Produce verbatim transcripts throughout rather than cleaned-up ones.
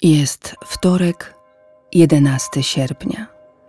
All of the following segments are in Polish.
Jest wtorek, jedenastego sierpnia.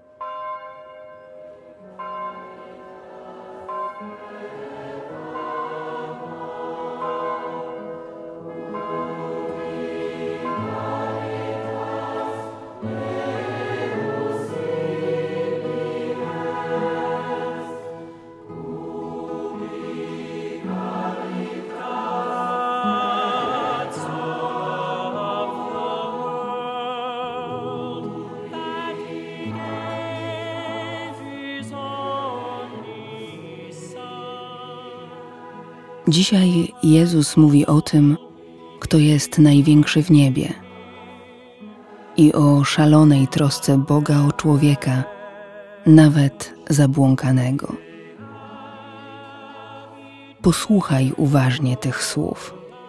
Dzisiaj Jezus mówi o tym, kto jest największy w niebie, i o szalonej trosce Boga o człowieka, nawet zabłąkanego. Posłuchaj uważnie tych słów.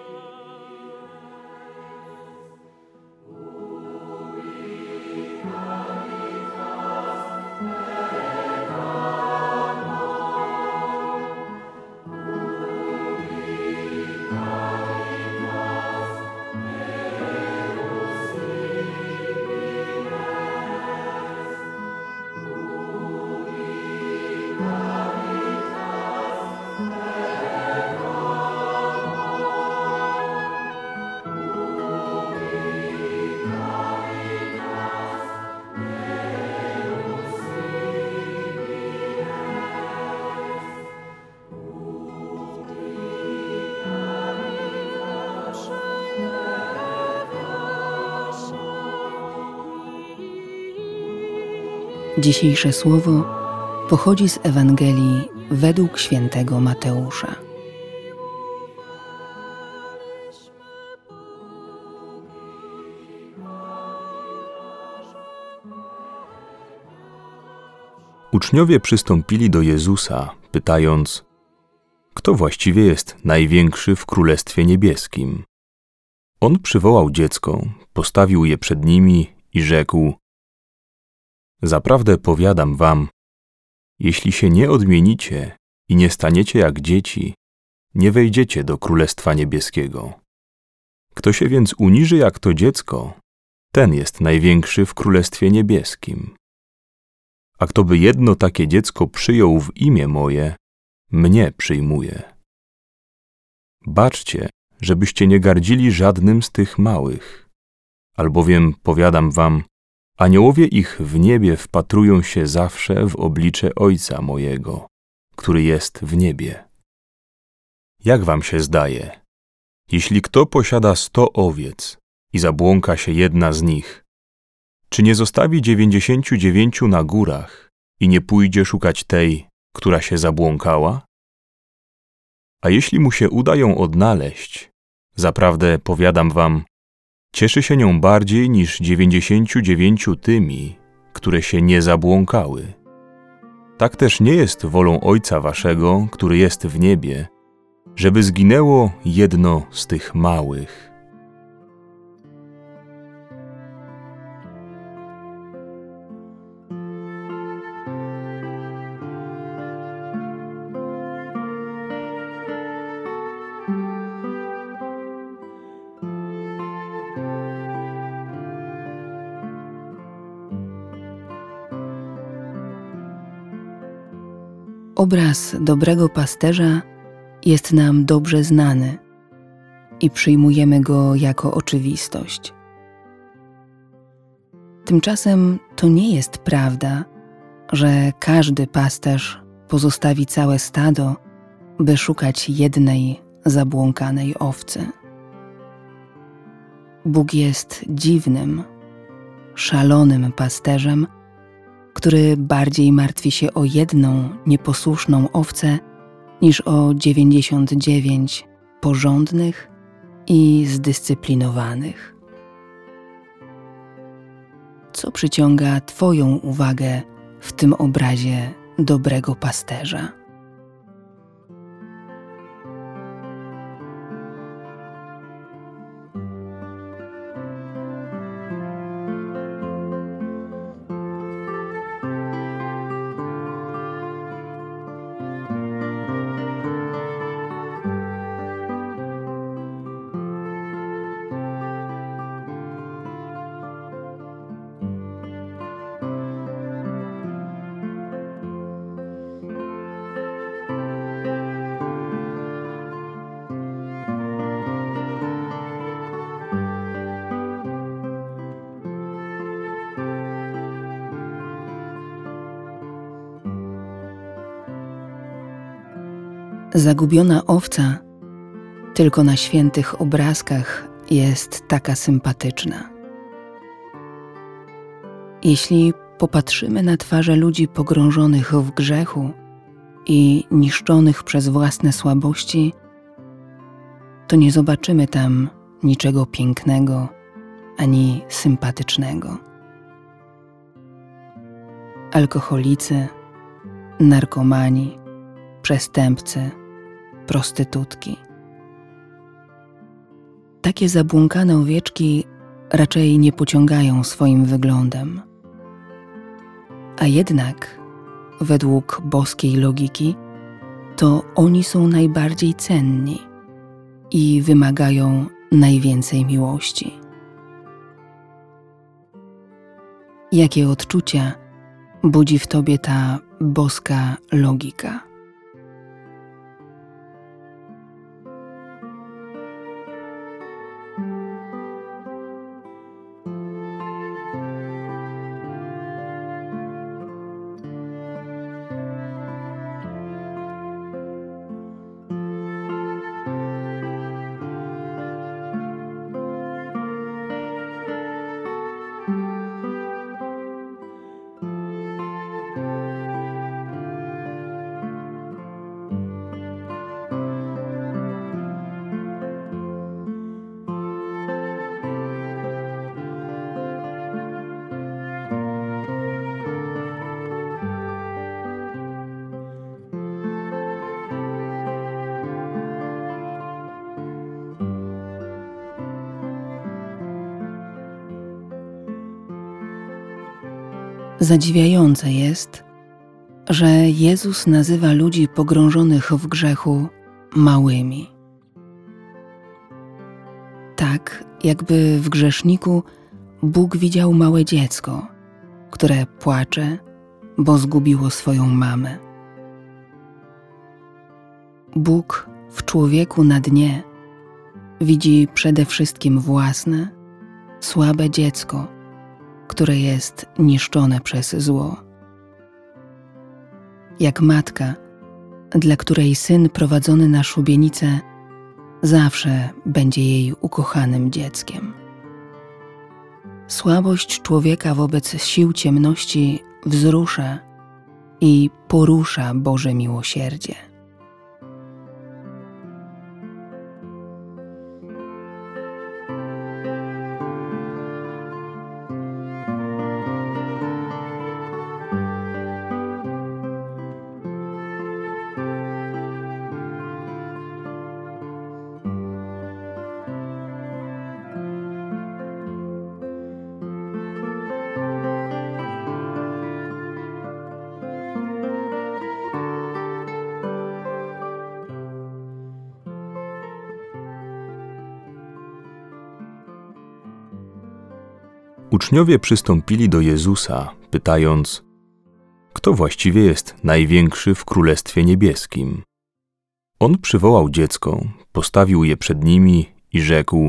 Dzisiejsze słowo pochodzi z Ewangelii według świętego Mateusza. Uczniowie przystąpili do Jezusa, pytając: kto właściwie jest największy w Królestwie Niebieskim? On przywołał dziecko, postawił je przed nimi i rzekł: zaprawdę powiadam wam, jeśli się nie odmienicie i nie staniecie jak dzieci, nie wejdziecie do Królestwa Niebieskiego. Kto się więc uniży jak to dziecko, ten jest największy w Królestwie Niebieskim. A kto by jedno takie dziecko przyjął w imię moje, mnie przyjmuje. Baczcie, żebyście nie gardzili żadnym z tych małych, albowiem powiadam wam, aniołowie ich w niebie wpatrują się zawsze w oblicze Ojca mojego, który jest w niebie. Jak wam się zdaje, jeśli kto posiada sto owiec i zabłąka się jedna z nich, czy nie zostawi dziewięćdziesięciu dziewięciu na górach i nie pójdzie szukać tej, która się zabłąkała? A jeśli mu się uda ją odnaleźć, zaprawdę powiadam wam, cieszy się nią bardziej niż dziewięćdziesięciu dziewięciu tymi, które się nie zabłąkały. Tak też nie jest wolą Ojca waszego, który jest w niebie, żeby zginęło jedno z tych małych. Obraz dobrego pasterza jest nam dobrze znany i przyjmujemy go jako oczywistość. Tymczasem to nie jest prawda, że każdy pasterz pozostawi całe stado, by szukać jednej zabłąkanej owcy. Bóg jest dziwnym, szalonym pasterzem, który bardziej martwi się o jedną nieposłuszną owcę niż o dziewięćdziesiąt dziewięć porządnych i zdyscyplinowanych. Co przyciąga Twoją uwagę w tym obrazie dobrego pasterza? Zagubiona owca tylko na świętych obrazkach jest taka sympatyczna. Jeśli popatrzymy na twarze ludzi pogrążonych w grzechu i niszczonych przez własne słabości, to nie zobaczymy tam niczego pięknego ani sympatycznego. Alkoholicy, narkomani, przestępcy, prostytutki. Takie zabłąkane owieczki raczej nie pociągają swoim wyglądem. A jednak, według boskiej logiki, to oni są najbardziej cenni i wymagają najwięcej miłości. Jakie odczucia budzi w tobie ta boska logika? Zadziwiające jest, że Jezus nazywa ludzi pogrążonych w grzechu małymi. Tak, jakby w grzeszniku Bóg widział małe dziecko, które płacze, bo zgubiło swoją mamę. Bóg w człowieku na dnie widzi przede wszystkim własne, słabe dziecko, które jest niszczone przez zło. Jak matka, dla której syn prowadzony na szubienicę zawsze będzie jej ukochanym dzieckiem. Słabość człowieka wobec sił ciemności wzrusza i porusza Boże miłosierdzie. Uczniowie przystąpili do Jezusa, pytając: kto właściwie jest największy w Królestwie Niebieskim? On przywołał dziecko, postawił je przed nimi i rzekł: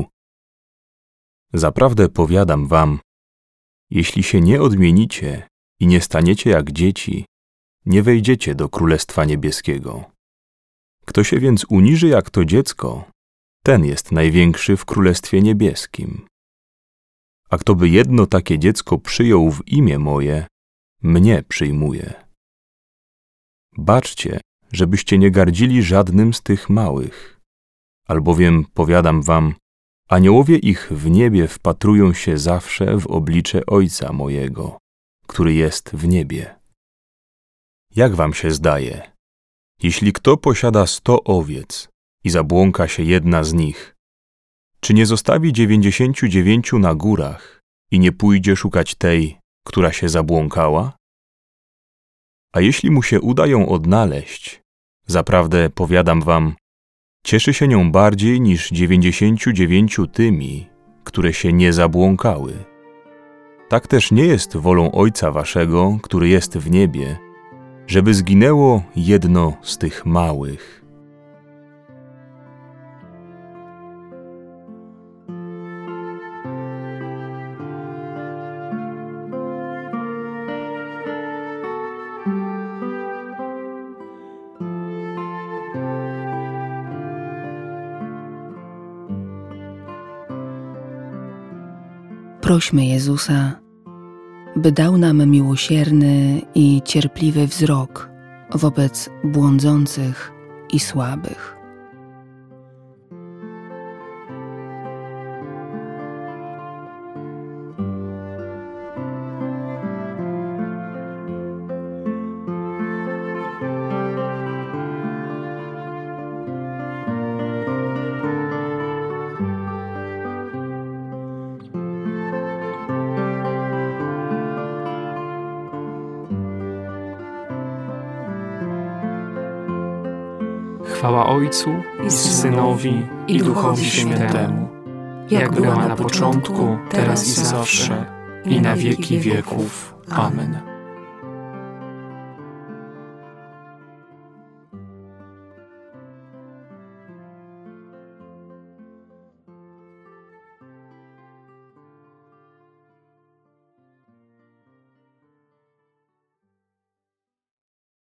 zaprawdę powiadam wam, jeśli się nie odmienicie i nie staniecie jak dzieci, nie wejdziecie do Królestwa Niebieskiego. Kto się więc uniży jak to dziecko, ten jest największy w Królestwie Niebieskim. A kto by jedno takie dziecko przyjął w imię moje, mnie przyjmuje. Baczcie, żebyście nie gardzili żadnym z tych małych, albowiem, powiadam wam, aniołowie ich w niebie wpatrują się zawsze w oblicze Ojca mojego, który jest w niebie. Jak wam się zdaje, jeśli kto posiada sto owiec i zabłąka się jedna z nich, czy nie zostawi dziewięćdziesięciu dziewięciu na górach i nie pójdzie szukać tej, która się zabłąkała? A jeśli mu się uda ją odnaleźć, zaprawdę powiadam wam, cieszy się nią bardziej niż dziewięćdziesięciu dziewięciu tymi, które się nie zabłąkały. Tak też nie jest wolą Ojca waszego, który jest w niebie, żeby zginęło jedno z tych małych. Prośmy Jezusa, by dał nam miłosierny i cierpliwy wzrok wobec błądzących i słabych. Chwała Ojcu i Synowi i Duchowi Świętemu, jak była na początku, teraz i zawsze, i na wieki wieków. Amen.